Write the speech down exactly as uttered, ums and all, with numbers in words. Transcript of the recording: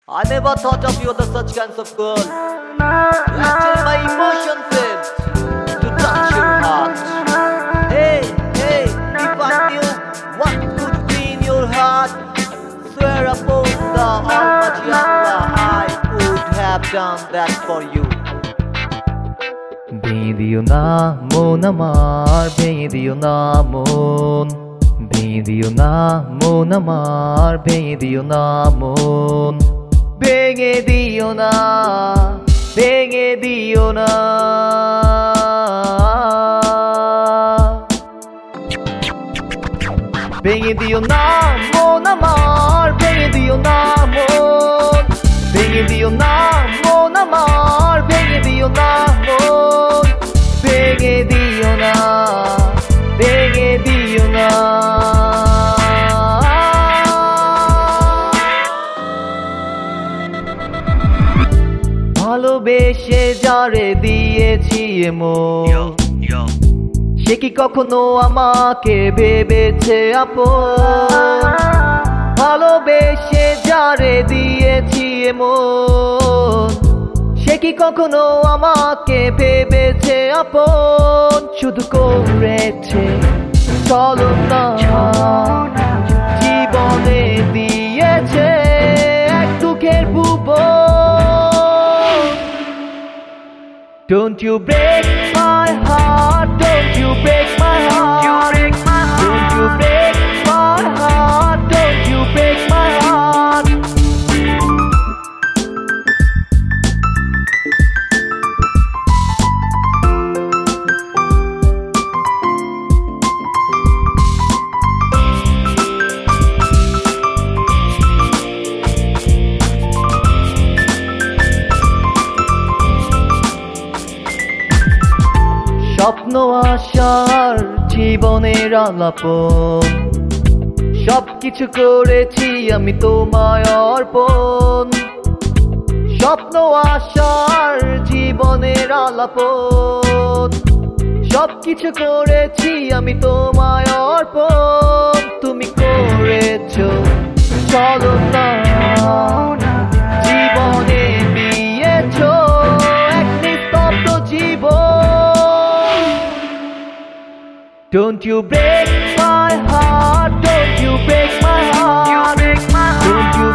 I never thought of you as such kinds of girl. Actually, my emotion failed to touch your heart. Hey, hey, if I knew what could be in your heart, swear upon the Almighty Allah, I would have done that for you. ভেঙে দিও না মন আমার, ভেঙে দিও না মন, ভেঙে দিও না মন আমার, ভেঙে দিও না মন, ভেঙে দিও না, ভেঙে দিও না। ভেঙে দিও না মন আমার, ভেঙে দিও না মন, ভেঙে দিও না মন আমার, ভেঙে দিও না মন, ভেঙে দিও না, ভেঙে দিও না। ভালোবেসে যারে দিয়েছি মন, সে কি কখনো আমাকে ভেবেছে আপন? ভালোবেসে যারে দিয়েছি মন, সে কি কখনো আমাকে ভেবেছে আপন? শুধু করেছে ছলনা, জীবনে দিয়েছে এক দুঃখের ভুবন। Don't you break my heart, don't you break my heart, don't you break my heart, don't you break my heart. স্বপ্ন আশার জীবনের আলাপন, সবকিছু করেছি আমি তোমায় অর্পণ। স্বপ্ন আশার জীবনের আলাপন, সবকিছু করেছি আমি তোমায় অর্পণ। তুমি করেছো ছলনা, জীবনে দিয়েছো এক নিস্তব্ধ জীবন। Don't you break my heart, don't you break my heart, don't you